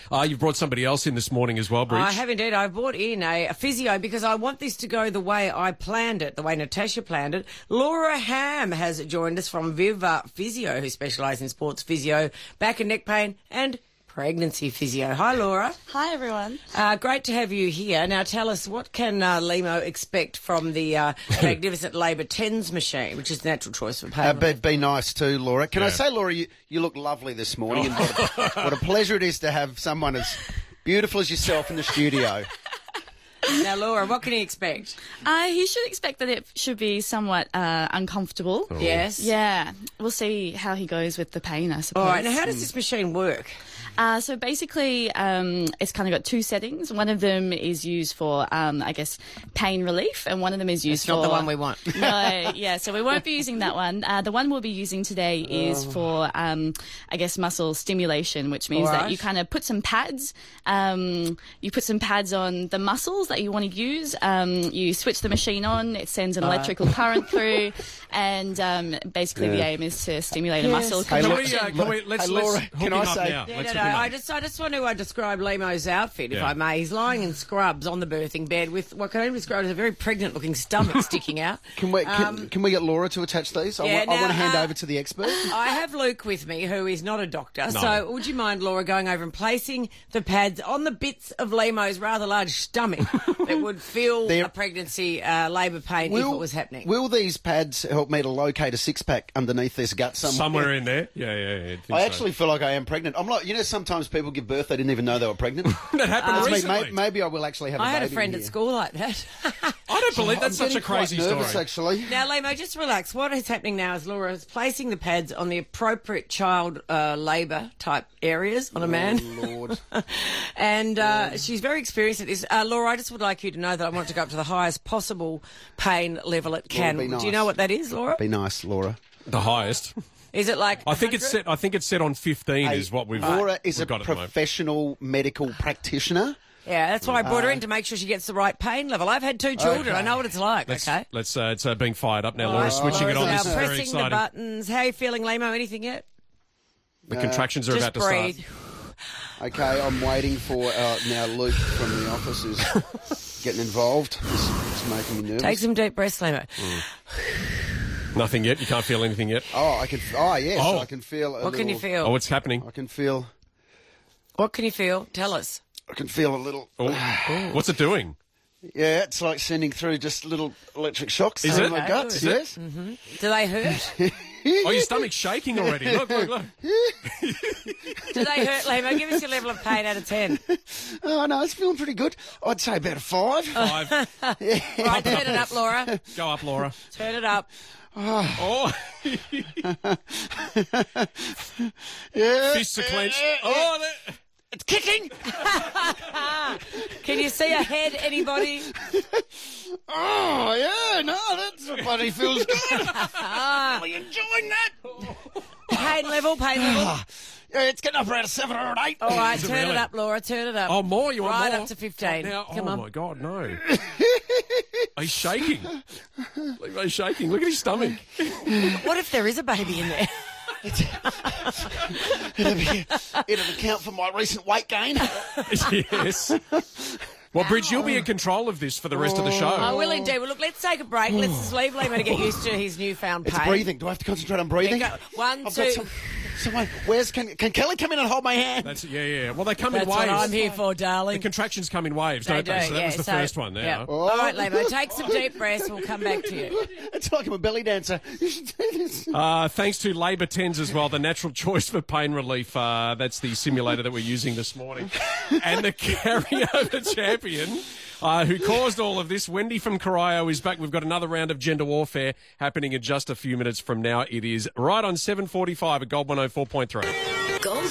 You've brought somebody else in this morning as well, Bridge. I have indeed. I brought in a physio because I want this to go the way I planned it, the way Natasha planned it. Laura Ham has joined us from Viva Physio, who specialise in sports physio, back and neck pain and pregnancy physio. Hi, Laura. Hi, everyone. Great to have you here. Now, tell us, what can Limo expect from the magnificent Labour TENS machine, which is the natural choice for pain? Be nice too, Laura. Can I say, Laura, you look lovely this morning. And what a pleasure it is to have someone as beautiful as yourself in the studio. Now, Laura, what can he expect? He should expect that it should be somewhat uncomfortable. Oh. Yes. Yeah. We'll see how he goes with the pain, I suppose. All right. Now, how does this machine work? So basically, it's kind of got two settings. One of them is used for, I guess, pain relief, and one of them is used for... It's not the one we want. No, yeah, so we won't be using that one. The one we'll be using today is for, I guess, muscle stimulation, which means that you kind of put some pads. You put some pads on the muscles that you want to use. You switch the machine on. It sends an electrical current through, and basically the aim is to stimulate a muscle. Let's Laura, hook can him I up say- now. Yeah, Let's no, hook him up. I just want to describe Limo's outfit, if I may. He's lying in scrubs on the birthing bed with what can only be described as a very pregnant-looking stomach sticking out. Can we get Laura to attach these? I want to hand over to the expert. I have Luke with me, who is not a doctor. No. So would you mind, Laura, going over and placing the pads on the bits of Limo's rather large stomach that would feel a pregnancy labour pain if it was happening? Will these pads help me to locate a six-pack underneath this gut somewhere? Somewhere in there. Yeah. I actually feel like I am pregnant. I'm like, sometimes people give birth, they didn't even know they were pregnant. That happened recently. Maybe I will actually have a baby. I had a friend at school like that. I don't believe that's such a crazy nervous, story. Actually. Now, Limo, just relax. What is happening now is Laura is placing the pads on the appropriate child labour type areas on a man. Oh, Lord. And she's very experienced at this. Laura, I just would like you to know that I want to go up to the highest possible pain level it can. Be nice. Do you know what that is, Laura? Be nice, Laura. The highest. Is it like? I think it's set on 15. Is what we've. Laura is we've a got at the moment. professional medical practitioner. Yeah, that's why I brought her in to make sure she gets the right pain level. I've had two children. I know what it's like. Let's it's being fired up now. Laura's switching it on. This is very pressing exciting. the buttons. How are you feeling, Limo? Anything yet? The contractions are Just about to breathe. start. Okay, I'm waiting for now Luke from the office is getting involved. It's making me nervous. Take some deep breaths, Limo. Nothing yet. You can't feel anything yet. I can. Yes, Oh. I can feel. What can you feel? Oh, what's happening? I can feel. What can you feel? Tell us. I can feel a little. Oh. What's it doing? Yeah, it's like sending through just little electric shocks Is through it? my guts. Is Yes. Mm-hmm. Do they hurt? Oh, your stomach's shaking already. Look. Do they hurt, Limo? Give us your level of pain out of 10. Oh no, it's feeling pretty good. I'd say about a 5. 5. Right, turn it up, Laura. Go up, Laura. Turn it up. Oh. Yeah. Fists are clenched. Oh, It's kicking. Can you see a head, anybody? Oh yeah, no, that bloody feels good. Are you enjoying that? Pain level. Yeah, it's getting up around a 7 or an 8. All right, Is it turn really? it up, Laura. Turn it up. Oh, more? You want right more? up to 15. Now, Come on. my God, no. He's shaking. He's shaking. Look at his stomach. What if there is a baby in there? It'll account for my recent weight gain. Yes. Well, Bridge, you'll be in control of this for the rest of the show. I will indeed. Well, look, let's take a break. Let's just leave Limo to get used to his newfound pain. It's breathing. Do I have to concentrate on breathing? Go. One, I've two. got someone. Can Kelly come in and hold my hand? That's yeah. Well, they come That's in waves. what I'm here for, The darling. contractions come in waves, don't they? So that was the first one there. Yeah. All right, Limo, take some deep breaths. We'll come back to you. It's like I'm a belly dancer. You should do this. Thanks to Labour TENS as well, the natural choice for pain relief. That's the simulator that we're using this morning. And the carryover champion who caused all of this, Wendy from Corio, is back. We've got another round of gender warfare happening in just a few minutes from now. It is right on 7:45 at Gold 104.3.